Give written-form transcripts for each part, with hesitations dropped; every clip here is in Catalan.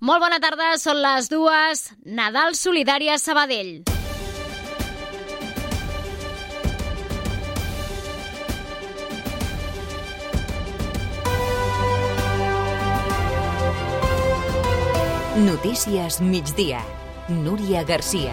Molt bona tarda, són les 2. Nadal solidari a Sabadell. Notícies migdia. Núria Garcia.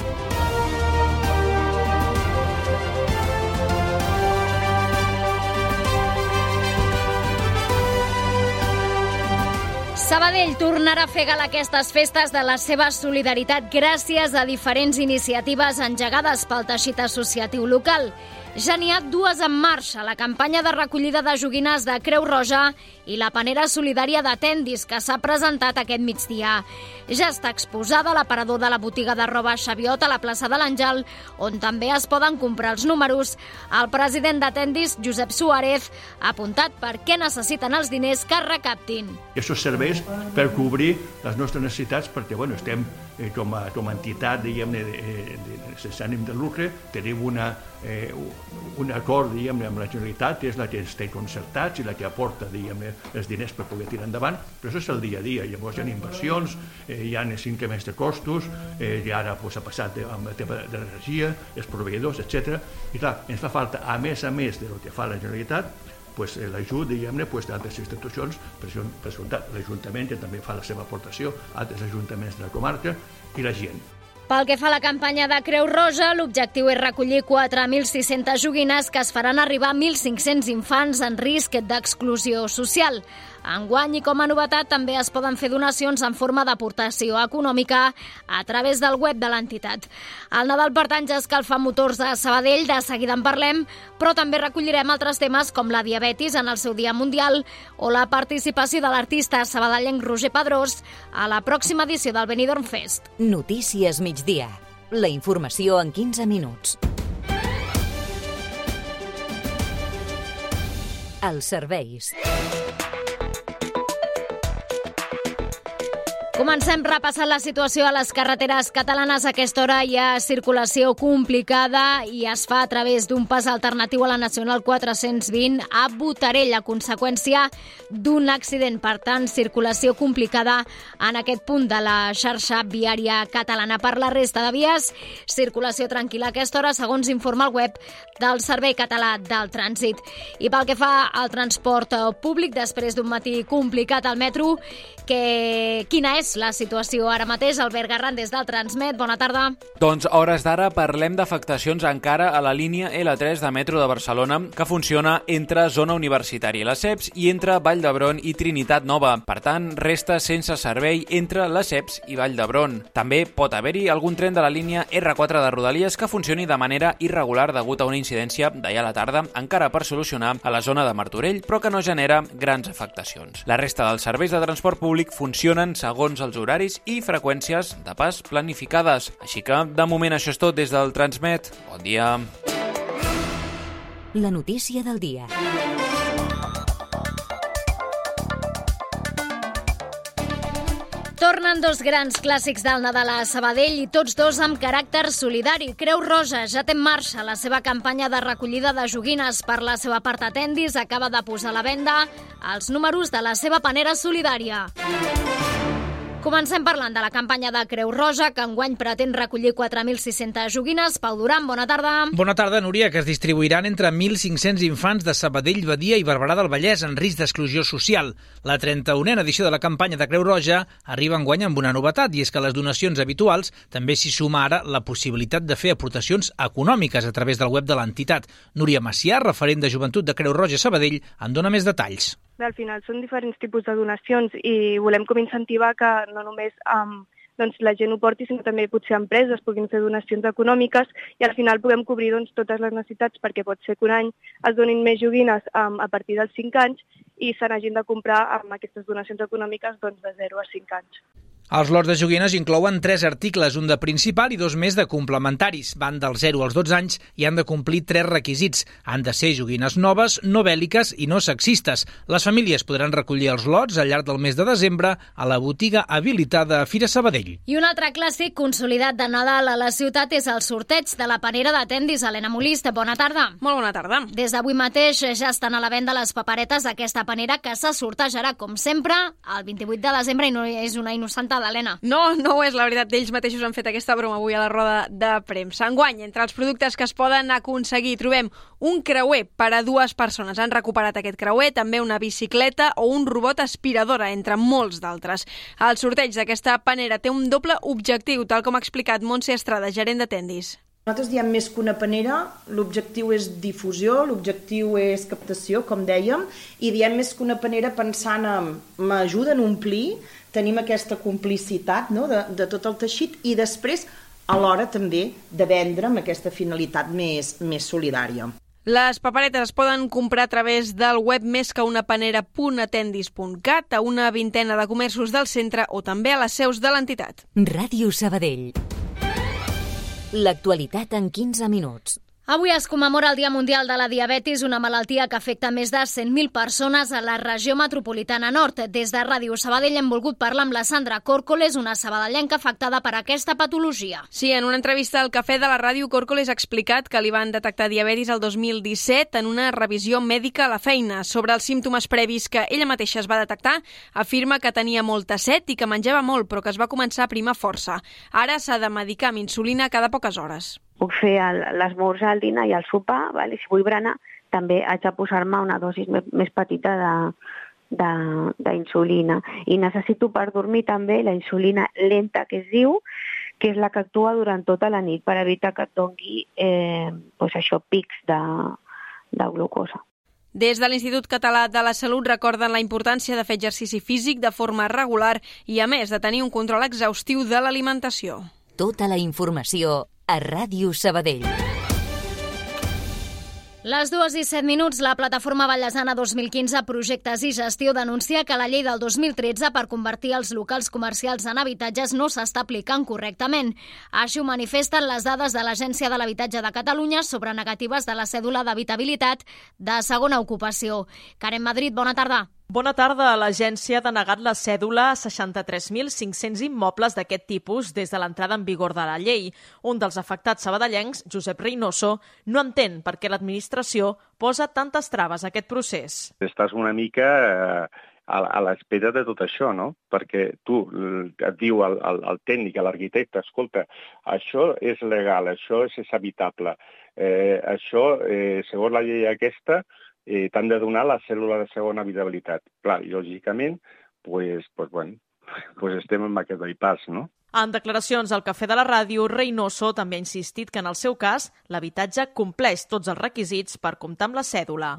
Sabadell tornarà a fer gala aquestes festes de la seva solidaritat gràcies a diferents iniciatives engegades pel teixit associatiu local. Ja n'hi ha 2 en marxa, la campanya de recollida de joguines de Creu Roja i la panera solidària de Tendis, que s'ha presentat aquest migdia. Ja està exposada a l'aparador de la botiga de roba Xaviot a la plaça de l'Àngel, on també es poden comprar els números. El president de Tendis, Josep Suárez, ha apuntat per què necessiten els diners que recaptin. Això serveix per cobrir les nostres necessitats perquè estem com a entitat sense ànim de lucre, tenim un acord amb la Generalitat, que és la que ens té concertats i la que aporta els diners per poder tirar endavant, però això és el dia a dia. Llavors hi ha inversions, hi ha increments de costos, i ara ha passat amb el tema de l'energia, els proveïdors, etc. I clar, ens fa falta, a més del que fa la Generalitat, l'ajut d'altres institucions, per descomptat, l'Ajuntament, que també fa la seva aportació, altres ajuntaments de la comarca i la gent. Pel que fa a la campanya de Creu Roja, l'objectiu és recollir 4.600 joguines que es faran arribar a 1.500 infants en risc d'exclusió social. Enguany, i com a novetat, també es poden fer donacions en forma d'aportació econòmica a través del web de l'entitat. El Nadal, per tant, ja escalfa motors de Sabadell, de seguida en parlem, però també recollirem altres temes com la diabetis en el seu dia mundial o la participació de l'artista sabadellenc Roger Pedrós a la pròxima edició del Benidorm Fest. Notícies migdia. La informació en 15 minuts. Els serveis. Comencem repassant la situació a les carreteres catalanes. A aquesta hora hi ha circulació complicada i es fa a través d'un pas alternatiu a la Nacional 420 a Botarell, a conseqüència d'un accident. Per tant, circulació complicada en aquest punt de la xarxa viària catalana. Per la resta de vies, circulació tranquil·la a aquesta hora, segons informa el web del Servei Català del Trànsit. I pel que fa al transport públic, després d'un matí complicat al metro, quina és la situació ara mateix? Albert Garran, des del Transmet, bona tarda. Doncs a hores d'ara parlem d'afectacions encara a la línia L3 de metro de Barcelona, que funciona entre zona universitària i Lesseps i entre Vall d'Hebron i Trinitat Nova. Per tant, resta sense servei entre Lesseps i Vall d'Hebron. També pot haver-hi algun tren de la línia R4 de Rodalies que funcioni de manera irregular degut a una incidència d'ahir a la tarda, encara per solucionar a la zona de Martorell, però que no genera grans afectacions. La resta dels serveis de transport públic funcionen segons els horaris i freqüències de pas planificades. Així que, de moment, això és tot des del Transmet. Bon dia. La notícia del dia. Tornen 2 grans clàssics del Nadal a Sabadell i tots 2 amb caràcter solidari. Creu Roja ja té en marxa la seva campanya de recollida de joguines. Per la seva part, a Tendis acaba de posar a la venda els números de la seva panera solidària. Comencem parlant de la campanya de Creu Roja, que enguany pretén recollir 4.600 joguines. Pau Duran, bona tarda. Bona tarda, Núria, que es distribuiran entre 1.500 infants de Sabadell, Badia i Barberà del Vallès en risc d'exclusió social. La 31a edició de la campanya de Creu Roja arriba enguany amb una novetat, i és que a les donacions habituals també s'hi suma ara la possibilitat de fer aportacions econòmiques a través del web de l'entitat. Núria Macià, referent de Joventut de Creu Roja Sabadell, en dona més detalls. Al final són diferents tipus de donacions i volem com incentivar que no només la gent ho porti, sinó també potser empreses puguin fer donacions econòmiques i al final puguem cobrir totes les necessitats, perquè pot ser que un any es donin més joguines a partir dels 5 anys i se n'hagin de comprar amb aquestes donacions econòmiques de 0 a 5 anys. Els lots de joguines inclouen 3 articles, un de principal i 2 més de complementaris. Van dels 0 als 12 anys i han de complir 3 requisits. Han de ser joguines noves, no bèl·liques i no sexistes. Les famílies podran recollir els lots al llarg del mes de desembre a la botiga habilitada a Fira Sabadell. I un altre clàssic consolidat de Nadal a la ciutat és el sorteig de la panera de Tendis. Helena Molist, bona tarda. Molt bona tarda. Des d'avui mateix ja estan a la venda les paperetes d'aquesta panera que se sortejarà, com sempre, el 28 de desembre, i no és una innocenta encertada, Helena. No ho és, la veritat. Ells mateixos han fet aquesta broma avui a la roda de premsa. Enguany, entre els productes que es poden aconseguir, trobem un creuer per a 2 persones. Han recuperat aquest creuer, també una bicicleta o un robot aspiradora, entre molts d'altres. El sorteig d'aquesta panera té un doble objectiu, tal com ha explicat Montse Estrada, gerent de Tendis. Nosaltres diem més que una panera, l'objectiu és difusió, l'objectiu és captació, com dèiem, i diem més que una panera pensant en m'ajuden a omplir, tenim aquesta complicitat, no?, de tot el teixit, i després, alhora també, de vendre amb aquesta finalitat més solidària. Les paperetes es poden comprar a través del web mesqueunapanera.atendis.cat, a una vintena de comerços del centre o també a les seus de l'entitat. Ràdio Sabadell. L'actualitat en 15 minuts. Avui es commemora el Dia Mundial de la Diabetis, una malaltia que afecta més de 100.000 persones a la regió metropolitana nord. Des de Ràdio Sabadell hem volgut parlar amb la Sandra Córcoles, una sabadellenca afectada per aquesta patologia. Sí, en una entrevista al Cafè de la Ràdio, Córcoles ha explicat que li van detectar diabetis el 2017 en una revisió mèdica a la feina. Sobre els símptomes previs que ella mateixa es va detectar, afirma que tenia molta set i que menjava molt, però que es va començar a primar força. Ara s'ha de medicar amb insulina cada poques hores. Puc fer l'esmorzar, el dinar i el sopar, i si vull berenar també haig de posar-me una dosis més petita d'insulina. I necessito per dormir també la insulina lenta, que es diu, que és la que actua durant tota la nit per evitar que et doni pics de glucosa. Des de l'Institut Català de la Salut recorden la importància de fer exercici físic de forma regular i, a més, de tenir un control exhaustiu de l'alimentació. Tota la informació a Ràdio Sabadell. Les 2:07, la plataforma Vallesana 2015 Projectes i Gestió denuncia que la llei del 2013 per convertir els locals comercials en habitatges no s'està aplicant correctament. Així ho manifesten les dades de l'Agència de l'Habitatge de Catalunya sobre negatives de la cèdula d'habitabilitat de segona ocupació. Karen Madrid, bona tarda. Bona tarda. L'agència ha denegat la cèdula a 63.500 immobles d'aquest tipus des de l'entrada en vigor de la llei. Un dels afectats sabadellencs, Josep Reynoso, no entén per què l'administració posa tantes traves a aquest procés. Estàs una mica a l'espera de tot això, no? Perquè tu et diu el tècnic, l'arquitecte, escolta, això és legal, això és habitable. Això, segons la llei aquesta, t'han de donar la cèl·lula de segona habitabilitat. Clar, i lògicament, estem en aquest bypass, no? En declaracions al Cafè de la Ràdio, Reynoso també ha insistit que en el seu cas l'habitatge compleix tots els requisits per comptar amb la cèdula.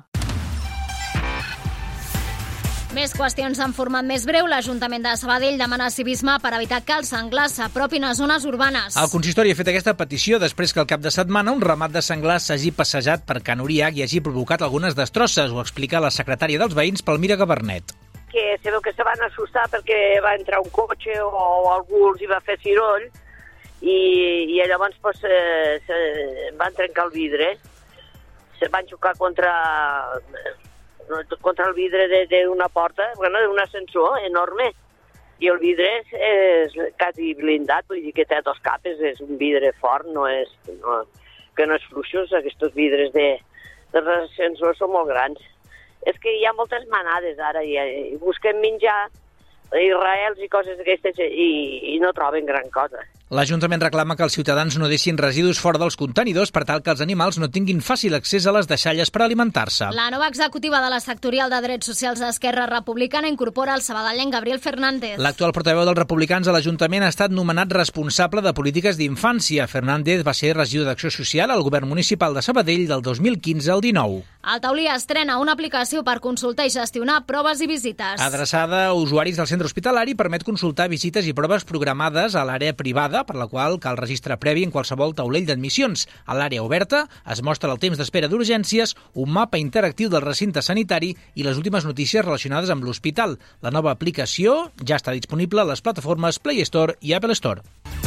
Més qüestions en format més breu. L'Ajuntament de Sabadell demana civisme per evitar que els senglars s'apropin a zones urbanes. El consistori ha fet aquesta petició després que el cap de setmana un ramat de senglars s'hagi passejat per Can Uriach i hagi provocat algunes destrosses. Ho explica la secretària dels veïns, Palmira Gabernet. Que se veu que se van assustar perquè va entrar un cotxe o algú els hi va fer ciroll i llavors van trencar el vidre. Se van xocar contra el vidre d'una porta, d'un ascensor enorme, i el vidre és quasi blindat, vull dir que té 2 capes, és un vidre fort, que no és fluixos. Aquests vidres dels ascensors són molt grans. És que hi ha moltes manades ara, i busquen menjar israels i coses d'aquestes i no troben gran cosa. L'Ajuntament reclama que els ciutadans no deixin residus fora dels contenidors per tal que els animals no tinguin fàcil accés a les deixalles per alimentar-se. La nova executiva de la sectorial de Drets Socials d'Esquerra Republicana incorpora el sabadellenc Gabriel Fernández. L'actual portaveu dels republicans a l'Ajuntament ha estat nomenat responsable de polítiques d'infància. Fernández va ser regidor d'Acció Social al Govern Municipal de Sabadell del 2015 al 19. El Taulí estrena una aplicació per consultar i gestionar proves i visites. Adreçada a usuaris del centre hospitalari, permet consultar visites i proves programades a l'àrea privada, per la qual cal registre previ en qualsevol taulell d'admissions. A l'àrea oberta es mostra el temps d'espera d'urgències, un mapa interactiu del recinte sanitari i les últimes notícies relacionades amb l'hospital. La nova aplicació ja està disponible a les plataformes Play Store i Apple Store.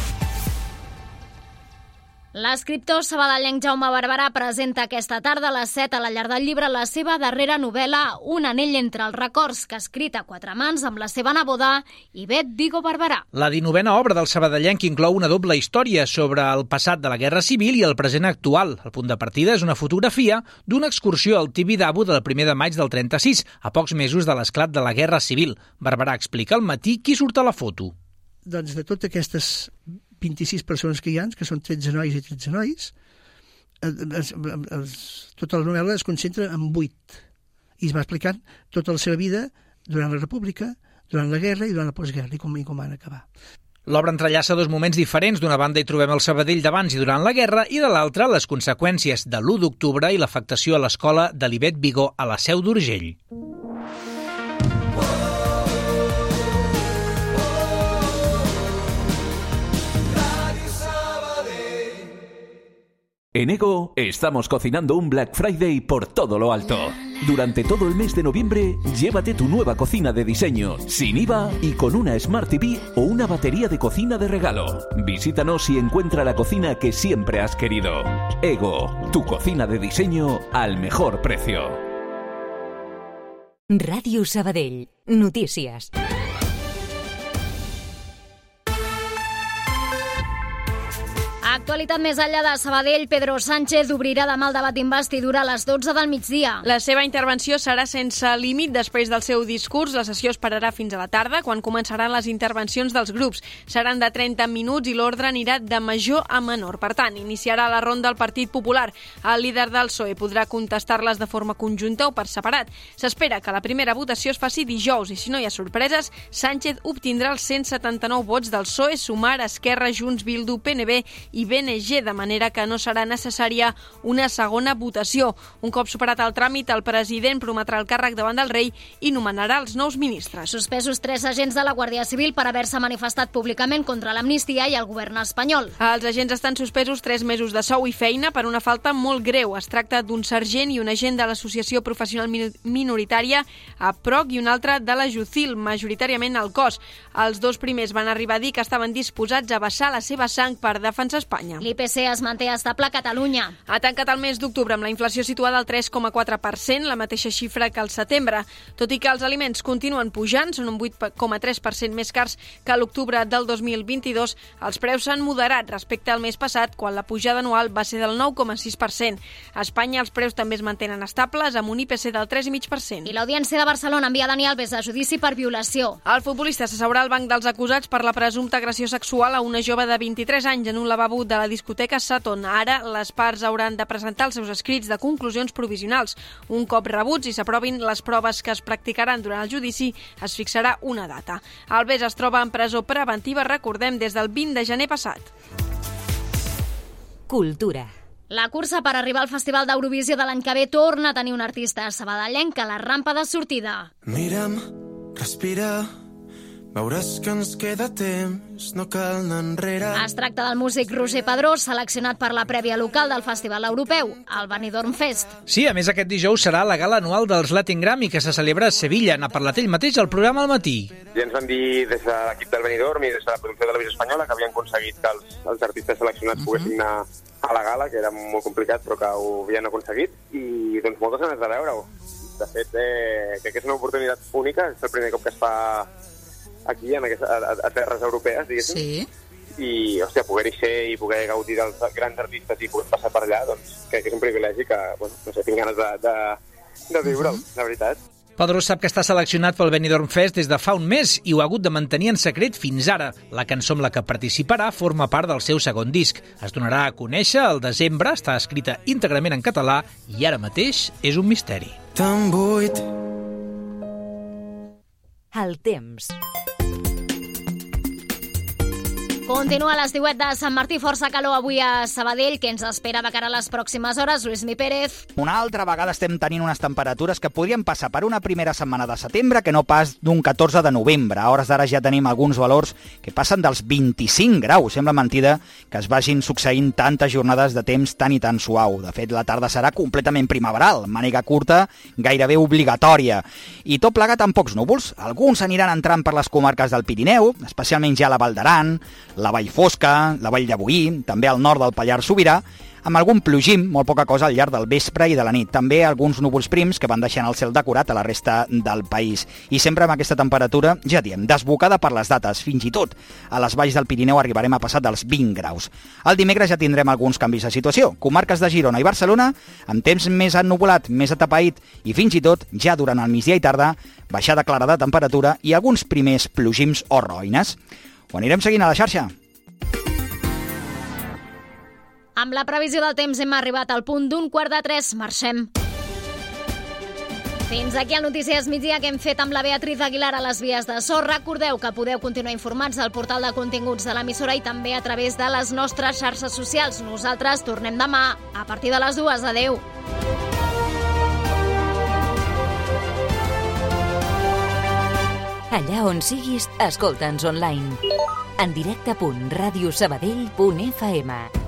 L'escriptor sabadellenc Jaume Barberà presenta aquesta tarda a les 7 a la Llar del Llibre la seva darrera novel·la Un anell entre els records, que ha escrit a 4 mans amb la seva neboda, Ivet Vigo Barberà. La 19a obra del sabadellenc inclou una doble història sobre el passat de la Guerra Civil i el present actual. El punt de partida és una fotografia d'una excursió al Tibidabo del 1 de maig del 36, a pocs mesos de l'esclat de la Guerra Civil. Barberà explica al Matí qui surt a la foto. doncs, de totes aquestes 26 persones que hi ha, que són 13 nois i 13 nois, tota la novel·la es concentra en 8. I es va explicant tota la seva vida durant la República, durant la guerra i durant la postguerra, i com van acabar. L'obra entrellaça dos moments diferents. D'una banda hi trobem el Sabadell d'abans i durant la guerra, i de l'altra les conseqüències de l'1 d'octubre i l'afectació a l'escola de l'Ivet Vigó a la Seu d'Urgell. En Ego estamos cocinando un Black Friday por todo lo alto. Durante todo el mes de noviembre, llévate tu nueva cocina de diseño, sin IVA y con una Smart TV o una batería de cocina de regalo. Visítanos y encuentra la cocina que siempre has querido. Ego, tu cocina de diseño al mejor precio. Ràdio Sabadell. Notícies. Actualitat més enllà de Sabadell, Pedro Sánchez obrirà demà el debat d'investidura a les 12 del migdia. La seva intervenció serà sense límit després del seu discurs. La sessió esperarà fins a la tarda, quan començaran les intervencions dels grups. Seran de 30 minuts i l'ordre anirà de major a menor. Per tant, iniciarà la ronda del Partit Popular. El líder del PSOE podrà contestar-les de forma conjunta o per separat. S'espera que la primera votació es faci dijous i, si no hi ha sorpreses, Sánchez obtindrà els 179 vots del PSOE, Sumar, Esquerra, Junts, Bildu, PNB i BNG, de manera que no serà necessària una segona votació. Un cop superat el tràmit, el president prometrà el càrrec davant del rei i nomenarà els nous ministres. Suspesos 3 agents de la Guàrdia Civil per haver-se manifestat públicament contra l'amnistia i el govern espanyol. Els agents estan suspesos 3 mesos de sou i feina per una falta molt greu. Es tracta d'un sergent i un agent de l'Associació Professional Minoritària APROC i un altre de la JUCIL, majoritàriament al cos. Els dos primers van arribar a dir que estaven disposats a vessar la seva sang per defensar Espanya. L'IPC es manté estable a Catalunya. Ha tancat el mes d'octubre amb la inflació situada al 3,4%, la mateixa xifra que al setembre. Tot i que els aliments continuen pujant, són un 8,3% més cars que a l'octubre del 2022, els preus s'han moderat respecte al mes passat, quan la pujada anual va ser del 9,6%. A Espanya els preus també es mantenen estables, amb un IPC del 3,5%. I l'Audiència de Barcelona envia Dani Alves a judici per violació. El futbolista s'asseurà al banc dels acusats per la presumpta agressió sexual a una jove de 23 anys en un lavabo de la discoteca Sutton. Ara les parts hauran de presentar els seus escrits de conclusions provisionals. Un cop rebuts i s'aprovin les proves que es practicaran durant el judici, es fixarà una data. Alves es troba en presó preventiva, recordem, des del 20 de gener passat. Cultura. La cursa per arribar al Festival d'Eurovisió de l'any que ve torna a tenir un artista sabadellenc a la rampa de sortida. Mira'm, respira, veuràs que ens queda temps, no cal anar enrere. Es tracta del músic Roger Pedrós, seleccionat per la prèvia local del Festival Europeu, el Benidorm Fest. Sí, a més aquest dijous serà la gala anual dels Latin Grammy, que se celebra a Sevilla. N'ha parlat ell mateix al programa al matí. Ja ens van dir des de l'equip del Benidorm i des de la producció de televisió espanyola que havien aconseguit que els artistes seleccionats poguessin anar a la gala, que era molt complicat però que ho havien aconseguit, i doncs moltes ganes de veure-ho. De fet, crec que és una oportunitat única, és el primer cop que es fa aquí, a terres europees, diguéssim. Sí. I, hòstia, poder-hi ser i poder gaudir dels grans artistes i poder passar per allà, doncs crec que és un privilegi que, bueno, no sé, tinc ganes de viure'l, la veritat. Pedrós sap que està seleccionat pel Benidorm Fest des de fa un mes i ho ha hagut de mantenir en secret fins ara. La cançó amb la que participarà forma part del seu segon disc. Es donarà a conèixer al desembre, està escrita íntegrament en català i ara mateix és un misteri. Tan buit. El temps. Continua l'estiuet de Sant Martí, força calor avui a Sabadell, que ens espera de cara a les pròximes hores. Luismi Pérez. Una altra vegada estem tenint unes temperatures que podrien passar per una primera setmana de setembre que no pas d'un 14 de novembre. A hores d'ara ja tenim alguns valors que passen dels 25 graus. Sembla mentida que es vagin succeint tantes jornades de temps tan i tan suau. De fet, la tarda serà completament primaveral, màniga curta gairebé obligatòria. I tot plegat amb pocs núvols. Alguns aniran entrant per les comarques del Pirineu, especialment ja la Val d'Aran, la Vall Fosca, la Vall de Boí, també al nord del Pallars Sobirà, amb algun plogim, molt poca cosa al llarg del vespre i de la nit. També alguns núvols prims que van deixant el cel decorat a la resta del país. I sempre amb aquesta temperatura, ja diem, desbocada per les dates. Fins i tot a les valls del Pirineu arribarem a passar dels 20 graus. El dimecres ja tindrem alguns canvis de situació. Comarques de Girona i Barcelona, amb temps més ennuvolat, més atapeït i fins i tot, ja durant el migdia i tarda, baixada clara de temperatura i alguns primers plogims o roïnes. Ho anirem seguint a la xarxa. Amb la previsió del temps hem arribat al punt d'un 2:45. Marxem. Fins aquí el Notícies Migdia que hem fet amb la Beatriz Aguilar a les vies de so. Recordeu que podeu continuar informats al portal de continguts de l'emissora i també a través de les nostres xarxes socials. Nosaltres tornem demà a partir de les 2. Adéu. Allà on siguis, escolta'ns online. En directe.radiosabadell.fm